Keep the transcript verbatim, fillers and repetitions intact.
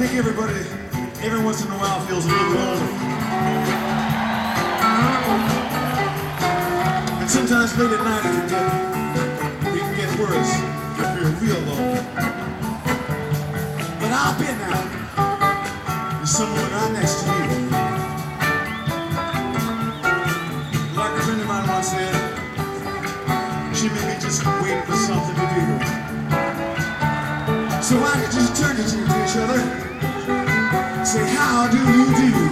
think everybody, every once in a while, feels a little lonely. And sometimes late at night it can get, it can get worse. You feel real lonely. But I'll bet now there's someone right next to you. Like a friend of mine once said, she may be just waiting for something to do. So why don't you just turn to each other, say, how do you do?